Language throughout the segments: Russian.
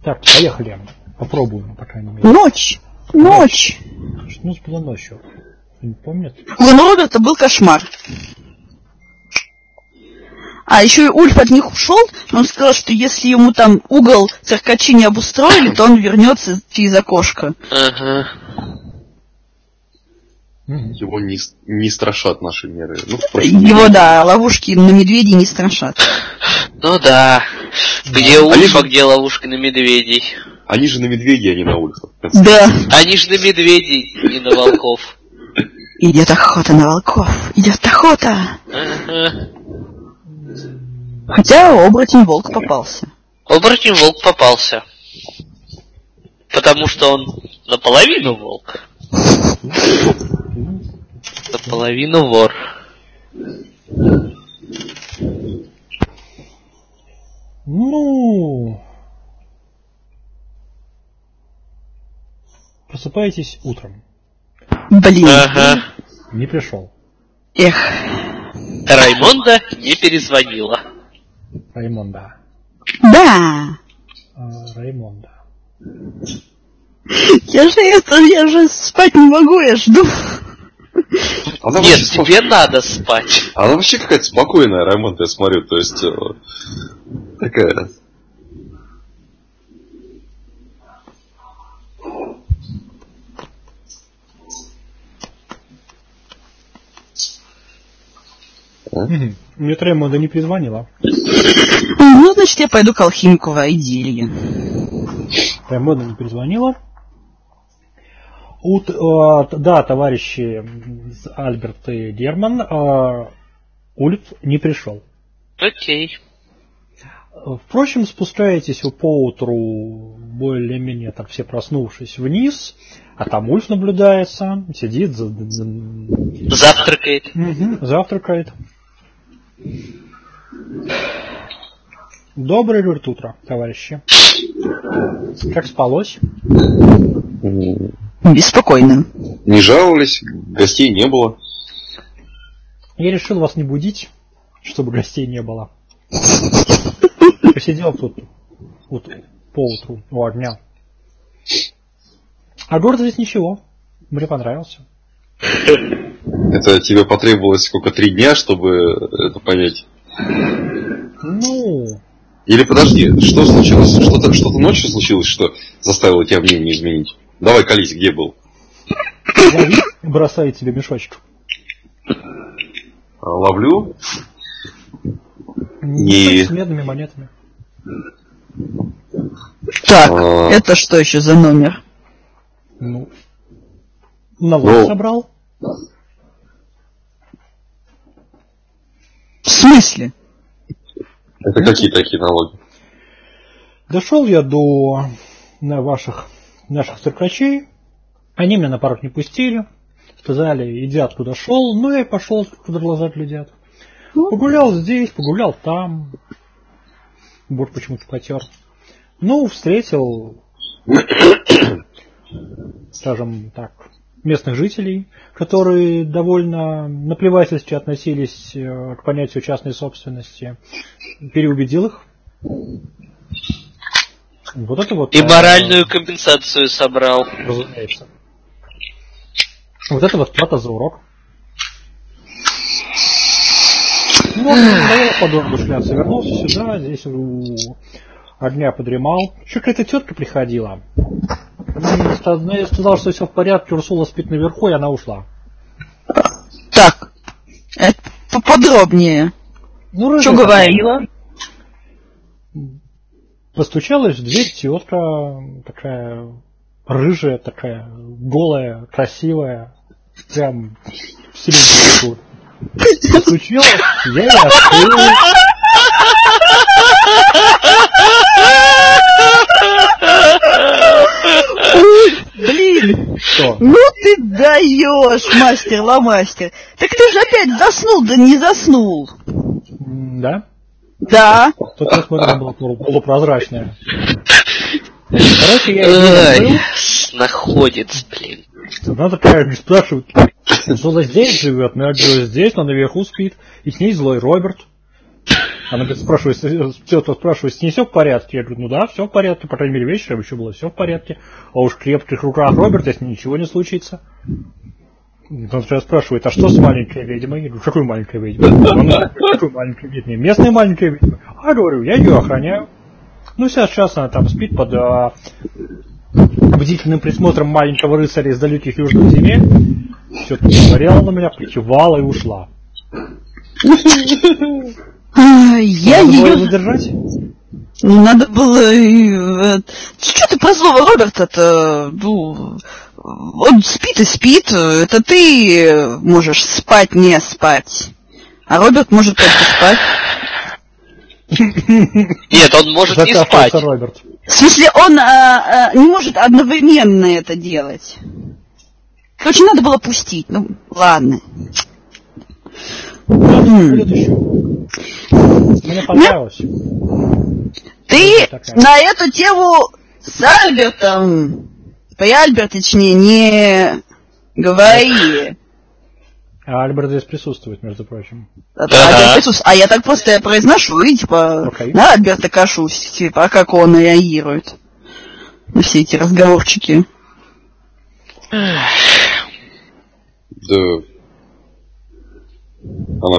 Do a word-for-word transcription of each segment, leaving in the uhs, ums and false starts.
Так, поехали. Попробуем, по крайней мере. Ночь! Ночь! Что у нас было ночью? Не помнят? У Роберта был кошмар. А еще и Ульф от них ушел, но он сказал, что если ему там угол циркачи не обустроили, то он вернется через окошко. Ага. Его не, не страшат наши меры. Ну, Его, да, ловушки на медведей не страшат. Ну да. Где да. Ульф, а где ловушка на медведей? Они же на медведей, а не на Ульфа. Да. Они же на медведей, не на волков. Идет охота на волков. Идет охота. Ага. Хотя оборотень волк попался. Оборотень волк попался. Потому что он наполовину волк. Наполовину вор. Ну... Просыпаетесь утром. Блин. Ага. Не пришел. Эх. Раймонда не перезвонила. Раймонда. Да. А, Раймонда. Я же это, я же спать не могу, я жду. Она Нет, вообще тебе спок... надо спать. Она вообще какая-то спокойная, Раймонда, я смотрю, то есть... Такая... Угу. Мне Раймонда не перезвонила. Ну, значит, я пойду к алхимику в Айдилье. Раймонда не перезвонила. Ут, э, да, товарищи Альберт и Герман, э, Ульф не пришел. Окей. Впрочем, спускаетесь вы поутру, более-менее так все проснувшись, вниз, а там Ульф наблюдается, сидит, за... завтракает. Угу, завтракает. Доброе утро, товарищи. Как спалось? Беспокойно. Не жаловались, гостей не было. Я решил вас не будить, чтобы гостей не было. Посидел тут вот, поутру у огня. А город здесь ничего. Мне понравился. Это тебе потребовалось сколько, три дня, чтобы это понять? Ну... Или подожди, что случилось? Что-то, что-то ночью случилось, что заставило тебя мнение изменить? Давай, колись, где был? Лови, бросает тебе мешочек. Ловлю. И... С медными монетами. Так, а... это что еще за номер? Ну, налог ну... собрал. В смысле? Это ну, какие такие налоги? Дошел я до на ваших наших циркачей. Они меня на парк не пустили. Сказали, иди откуда шел. Ну, я пошел, куда глаза глядят. Погулял здесь, погулял там. Борт почему-то потер. Ну, встретил, скажем так, местных жителей, которые довольно наплевательски относились к понятию частной собственности. Переубедил их. Вот это вот. И моральную компенсацию собрал. Разумеется. Вот это вот плата за урок. Ну, он надоело по дому шляться. Вернулся сюда, здесь у огня подремал. Еще какая-то тетка приходила. Я сказал, что все в порядке, Урсула спит наверху, и она ушла. Так, это поподробнее. Ну, что говорила? Постучалась в дверь тетка, такая рыжая, такая голая, красивая, прям в стиле. Постучалась, я и открыл. Блин, что? Ну ты даешь, мастер-ломастер. Так ты же опять заснул, да не заснул. Да? Да. Тут я смотрю, она была полупрозрачная. Короче, я ее находится, блин. Она такая не спрашивает, что здесь живет, но я говорю, здесь, но наверху спит, и с ней злой Роберт. Она говорит, спрашивает, все, спрашивает, не все в порядке? Я говорю, ну да, все в порядке, по крайней мере, вечером еще было все в порядке. А уж в крепких руках Роберта, если ничего не случится. Он сейчас спрашивает, а что с маленькой ведьмой? Я говорю, какой маленькой ведьмой? Он говорит, какой маленькой ведьмой? Местная маленькая ведьма. А, говорю, я ее охраняю. Ну, сейчас, сейчас она там спит под а, бдительным присмотром маленького рыцаря из далеких южных земель. Все посмотрела на меня, покивала и ушла. Я надо ее... было задержать? Ну, надо было... Что ты про злого Роберта-то? Ну, он спит и спит. Это ты можешь спать, не спать. А Роберт может только спать. Нет, он может не спать. Роберт. В смысле, он а, а, не может одновременно это делать. Короче, надо было пустить. Ну, ладно. Будет еще. Мне понравилось. Ты на эту тему с Альбертом, при Альбертичне не говори. А Альберт здесь присутствует, между прочим. А, ага. а я так просто произношу и типа okay. на Альберта кашусь, типа, а как он реагирует на все эти разговорчики. Да. Она...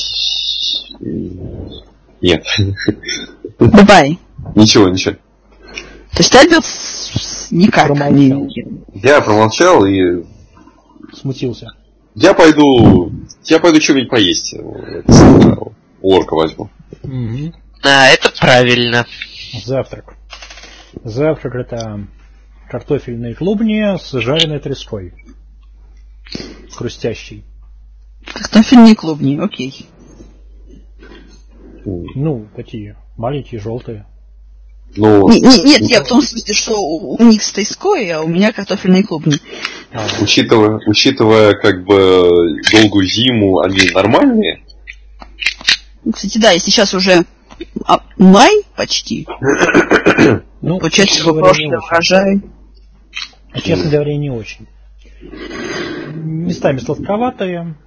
Нет. Давай. Ничего, ничего. То есть Альберт никак промолчал. не... Я промолчал и... Смутился. Я пойду... Я пойду что-нибудь поесть. Орка возьму. Угу. А, это правильно. Завтрак. Завтрак это картофельные клубни с жареной треской. Хрустящий. Картофельные клубни, окей. Ну, такие маленькие, желтые. Ну, не, не, нет, я в том смысле, что у них с треской, а у меня картофельные клубни. А, учитывая, учитывая как бы долгую зиму, они нормальные? Кстати, да, если сейчас уже а, май почти, ну, получается, что прошлый урожай. А, честно говоря, не очень. Местами сладковатые,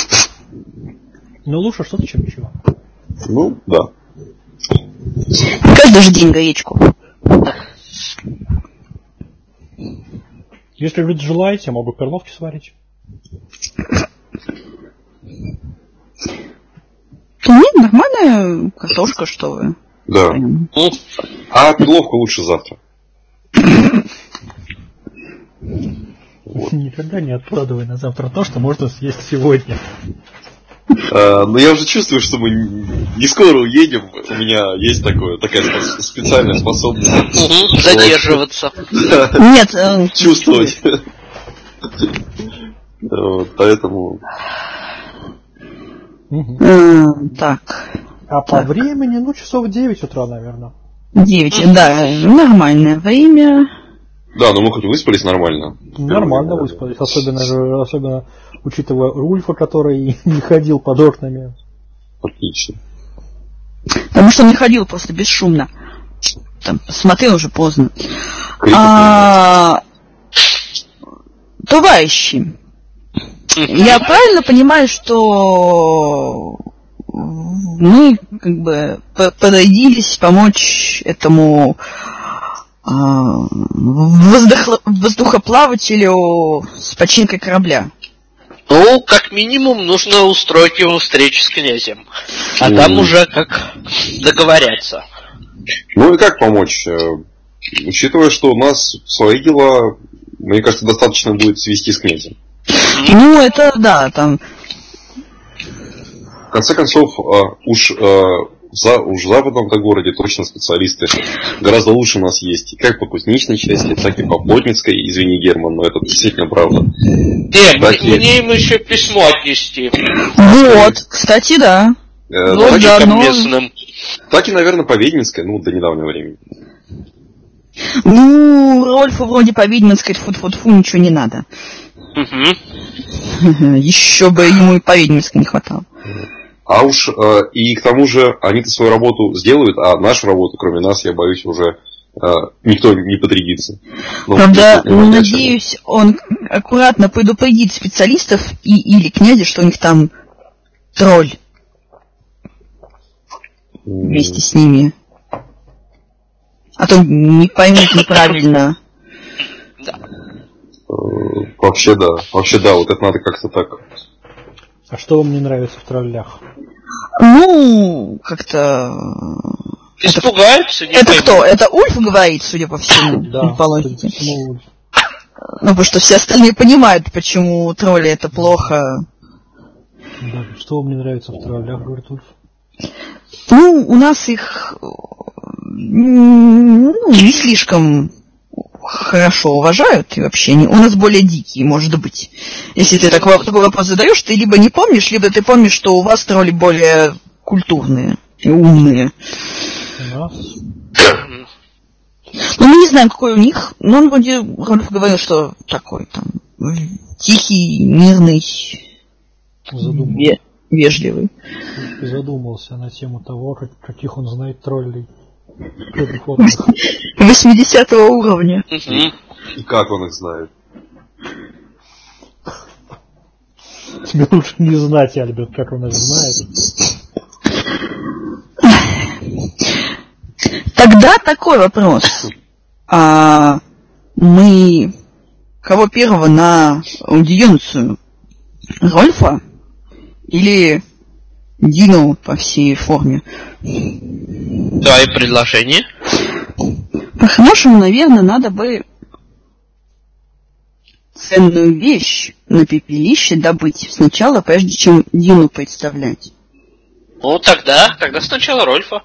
но лучше что-то, чем ничего. Ну, да. Каждый же день гаечку. Если люди желаете, могу перловки сварить. Нет, нормальная картошка, что вы. Да. Ну, а перловку лучше завтра. Никогда не откладывай на завтра то, что можно съесть сегодня. А, но я уже чувствую, что мы не скоро уедем. У меня есть такое, такая специальная способность. Угу, задерживаться. Нет. Чувствовать. Поэтому... Так. А по времени, ну, часов девять утра, наверное. девять, да, нормальное время. Да, но мы хоть выспались нормально. Нормально выспались, особенно, особенно учитывая Рульфа, который не ходил под окнами. Отлично. Потому что он не ходил просто бесшумно. Там, смотрел уже поздно. А, товарищи, я правильно понимаю, что мы как бы подойдились помочь этому Воздух... воздухоплавателю с починкой корабля? Ну, как минимум, нужно устроить его встречу с князем. А mm. там уже как договорятся. Ну и как помочь? Учитывая, что у нас свои дела, мне кажется, достаточно будет свести с князем. Ну, это да, там... В конце концов, уж... За, уж в западном-то городе точно специалисты гораздо лучше нас есть. И как по кузнечной части, так и по плотницкой, извини, Герман, но это действительно правда. Э, так мне, и... мне им еще письмо отнести. Вот, кстати, да. Э, ну, так, да, и, но... местным. Так и, наверное, по Ведьминской, ну, до недавнего времени. Ну, Рольфу вроде по Ведьминской тьфу-тьфу-тьфу ничего не надо. Угу. Еще бы ему и по Ведьминской не хватало. А уж э, и к тому же они-то свою работу сделают, а нашу работу, кроме нас, я боюсь, уже э, никто не подрядится. Ну, правда, надеюсь, он аккуратно предупредит специалистов и или князя, что у них там тролль. вместе с ними. А то не поймут неправильно. Да. Вообще да, вообще да, вот это надо как-то так. А что вам не нравится в троллях? Ну, как-то... Испугаются, не Это поймут. кто? Это Ульф говорит, судя по всему, Да, по логике. ну, Ну, потому что все остальные понимают, почему тролли это плохо. да, что вам не нравится в троллях, говорит Ульф? Ну, у нас их ну, не слишком хорошо уважают, и вообще не, у нас более дикие, может быть. Если ты так, такой вопрос задаешь, ты либо не помнишь, либо ты помнишь, что у вас тролли более культурные и умные. У нас? Ну, мы не знаем, какой у них, но он вроде Рольф говорил, что такой там тихий, мирный, ве- вежливый. И задумался на тему того, как, каких он знает троллей. восьмидесятого уровня. И как он их знает? Тебе лучше не знать, Альберт, как он их знает. Тогда такой вопрос. А мы кого первого на аудиенцию? Рольфа? Или Дину по всей форме? Твои предложения? По-хорошему, наверное, надо бы ценную вещь на пепелище добыть сначала, прежде чем Дину представлять. Ну, тогда, тогда сначала Рольфа.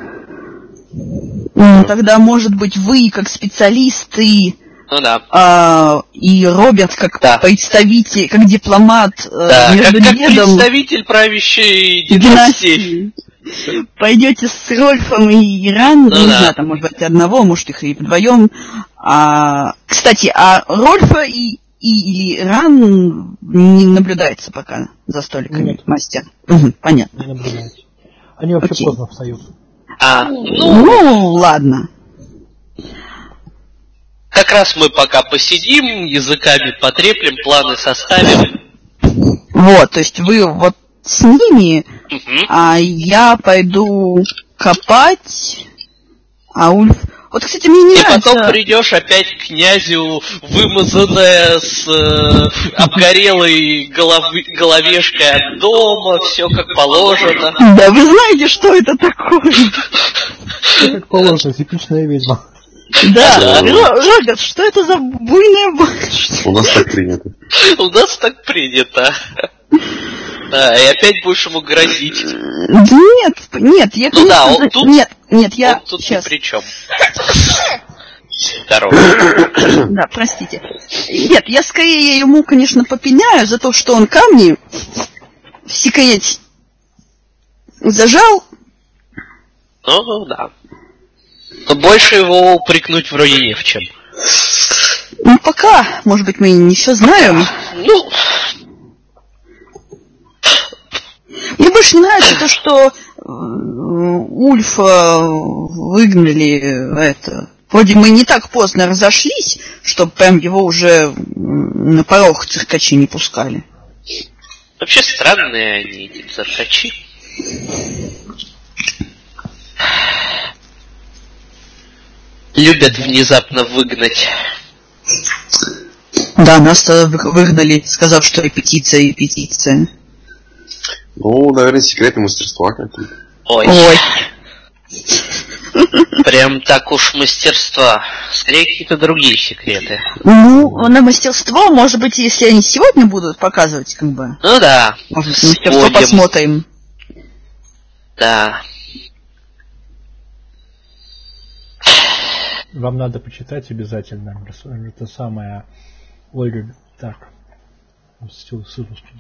Ну, тогда, может быть, вы, как специалисты, Ну да. а, и Роберт, как Да. представитель, как дипломат Да, э, между как, как дедом представитель правящей династии. династии, пойдете с Рольфом и Иран, Ну ну, не да. знаю, там, может быть, одного, может, их и вдвоем. А, кстати, а Рольфа и, и или Иран не наблюдается пока за столиками, Нет. мастер. Угу, понятно. Не наблюдайте. Они вообще Окей. поздно встают. А, ну, Ну, ладно. как раз мы пока посидим, языками потреплем, планы составим. Вот, то есть вы вот с ними, Мгм. а я пойду копать, а Ульф... Вот, кстати, мне не И нравится... потом придешь опять к князю, вымазанная с э, обгорелой головы- головешкой от дома, все как положено. Да, вы знаете, что это такое? Все как положено, типичная ведьма. Да, Да. Ро- Роберт, что это за буйная башня? У нас так принято. У нас так принято. Да, и опять будешь ему грозить. Да нет, нет, я, Ну да, конечно, он тут- нет, нет, я Он тут сейчас, ни при чем. Здорово. да, простите. Нет, я скорее ему, конечно, попеняю за то, что он камни в секрете зажал. Ну, ну да. Но больше его упрекнуть вроде не в чем. Ну, пока, может быть, мы не все знаем. Ну, Мне больше не нравится то, что э, Ульфа выгнали, э, это... Вроде мы не так поздно разошлись, чтобы прям его уже м, на порог циркачи не пускали. вообще странные они, эти циркачи. Любят внезапно выгнать. Да, нас вы- выгнали, сказав, что репетиция, репетиция. Ну, наверное, секреты мастерства какие-то. Ой, Ой. прям так уж мастерства. Скорее какие-то другие секреты. Ну, на мастерство, может быть, если они сегодня будут показывать, как бы. Ну да. Может быть, мастерство Сходим. посмотрим. Да. Вам надо почитать обязательно. Это самое... Ольга... Так. Ссылку скину.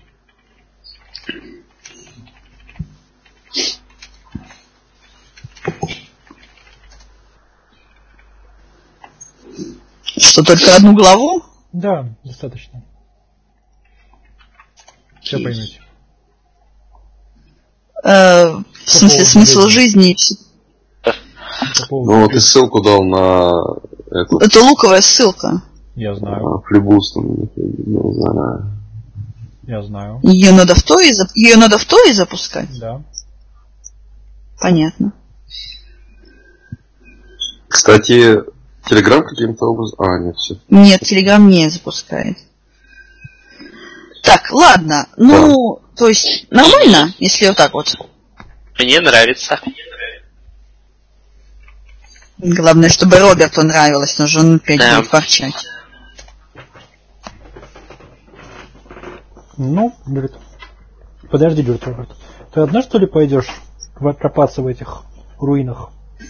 Что, только одну главу? Да, достаточно. Все поймете. Э, в смысле, поводу смысл жизни. жизни и все. По поводу... Ну, вот ты ссылку дал на эту Это луковая ссылка. Я знаю, а, флибуст, ну, не знаю. я знаю. Ее надо в Торе, зап- ее надо в Торе запускать. Да. Понятно. Кстати, Телеграм каким-то образом... А, нет, все. Нет, Телеграм не запускает. Так, ладно. Ну, да. То есть, нормально, если вот так вот? Мне нравится. Главное, чтобы Роберту нравилось, но же он опять да. будет ворчать. Ну, говорит, подожди, говорит Роберт, ты одна, что ли, пойдешь копаться в этих руинах?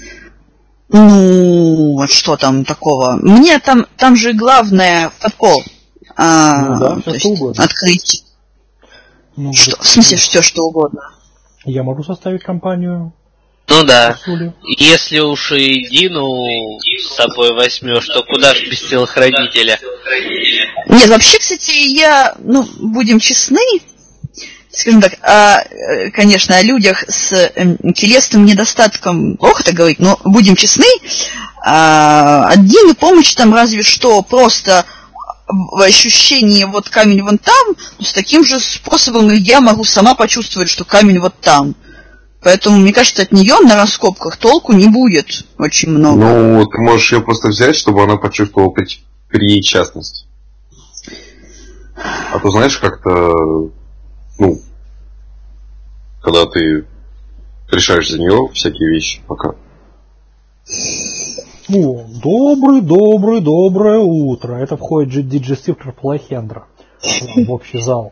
Ну, вот что там такого? Мне там, там же главное подкол. А, ну да, все что угодно. Открыть. Ну, что, в смысле, все что угодно? Я могу составить компанию. Ну да. Если уж и Дину с собой возьмешь, то куда ж без телохранителя? Нет, вообще, кстати, я, ну, будем честны, скажем так, о, конечно, о людях с э, телесным недостатком плохо так говорить, но будем честны, а, от Дины помощь там разве что просто в ощущении вот камень вон там, но с таким же способом я могу сама почувствовать, что камень вот там. Поэтому, мне кажется, от нее на раскопках толку не будет очень много. Ну, ты можешь ее просто взять, чтобы она почувствовала при- причастность. А то, знаешь, как-то, ну, когда ты решаешь за нее всякие вещи, пока. О, добрый, добрый, доброе утро. Это входит диджестивтор Плохендра в общий зал.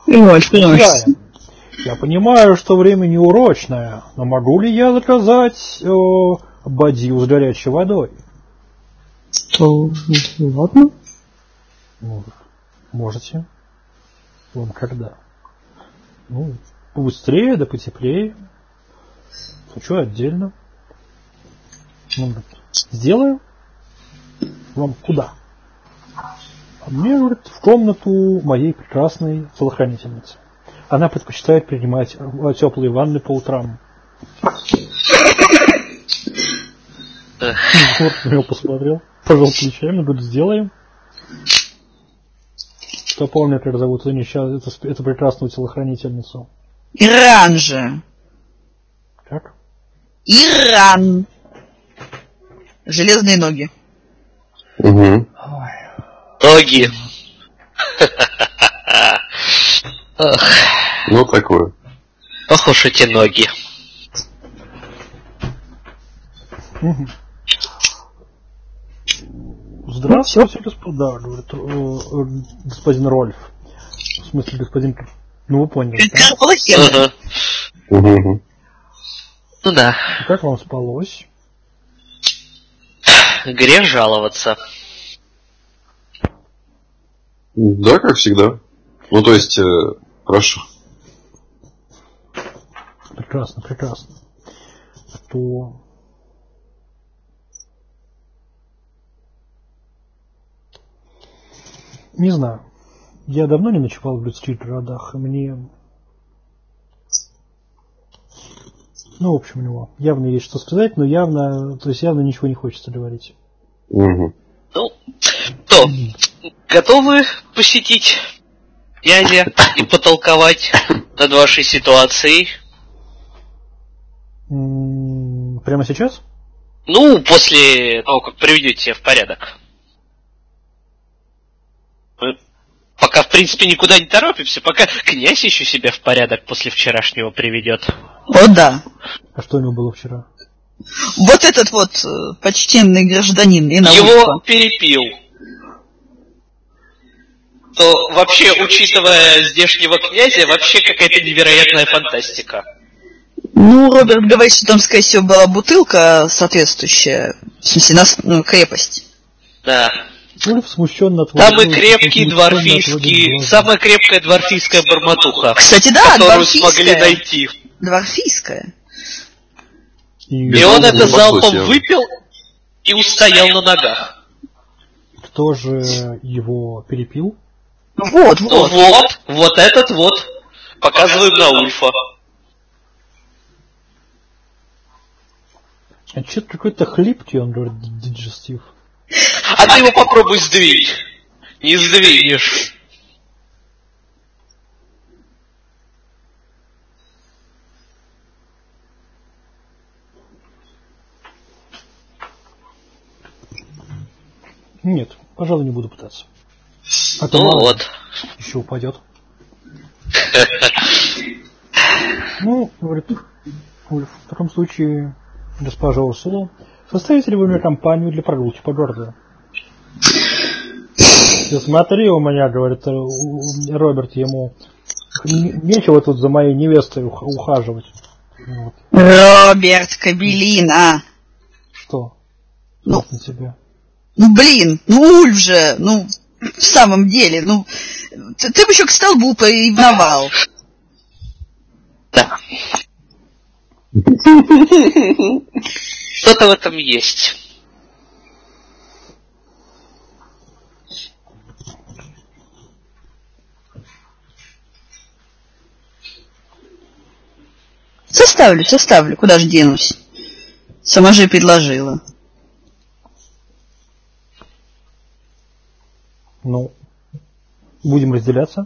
Я понимаю, что время неурочное, но могу ли я заказать э, бадью с горячей водой? То, ладно. Ну, можете. Вон когда. Ну, побыстрее, да потеплее. Хочу отдельно. Ну, сделаю. Вам куда? А мне, говорит, в комнату моей прекрасной телохранительницы. Она предпочитает принимать теплые ванны по утрам. Вот на него посмотрел, пожал плечами, говорит, сделаем. Кто помнит, как зовут эту, несчаст... эту, эту прекрасную телохранительницу? Иран же. Как? Иран. Железные ноги. Угу. Ноги. Ну, такое. Ох уж эти ноги. Угу. Здравствуйте, господа, говорит э, э, господин Рольф. В смысле, господин... Ну, вы поняли, да? Угу. Угу. Ну да. И как вам спалось? Грех жаловаться. Да, как всегда. Ну, то есть, э, хорошо. Прекрасно, прекрасно. То... Не знаю. Я давно не ночевал в людских городах, и мне... Ну, в общем, у него явно есть что сказать, но явно, то есть явно ничего не хочется говорить. Угу. Ну, то, готовы посетить князя и потолковать над вашей ситуацией? Прямо сейчас? Ну, после того, как приведете себя в порядок. Мы пока, в принципе, никуда не торопимся, пока князь еще себя в порядок после вчерашнего приведет. О, да. А что у него было вчера? Вот этот вот э, почтенный гражданин. Его перепил. То вообще, учитывая здешнего князя, вообще какая-то невероятная фантастика. Ну, Роберт говорит, что там, скорее всего, была бутылка соответствующая, в смысле, на ну, крепость. Да. Ульф смущенно отводит. Самый крепкий дворфийский, самая крепкая дворфийская бормотуха. Кстати, да, которую дворфийская. смогли найти. Дворфийская. И, и он это залпом выпил и устоял на ногах. Кто же его перепил? Вот, вот. Ну вот, вот этот вот. Показываем на Ульфа. А что-то какой-то хлипкий, он говорит, диджестив. А ты его попробуй сдвинь. Не сдвинешь. Нет, пожалуй, не буду пытаться. А то Ну мало вот. еще упадет. Ну, говорит, в таком случае, госпожа Урсула, составите ли вы мне компанию для прогулки по городу? Ты смотри, у меня, говорит Роберт ему, нечего тут за моей невестой ухаживать. Вот. Роберт Кабелина. Что? Ну, на тебя. Ну, блин, ну, Ульф же, ну, в самом деле, ну, ты, ты бы еще к столбу поревновал. Да. Что-то в этом есть. Составлю, составлю, куда же денусь. Сама же и предложила. Ну, будем разделяться?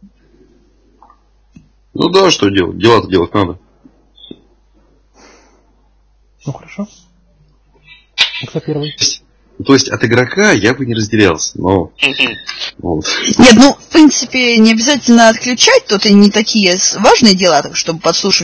Ну да, что делать? Дела-то делать надо. Ну хорошо. А кто первый? То есть от игрока я бы не разделялся, но... Вот. Нет, ну, в принципе, не обязательно отключать, тут и не такие важные дела, чтобы подслушивать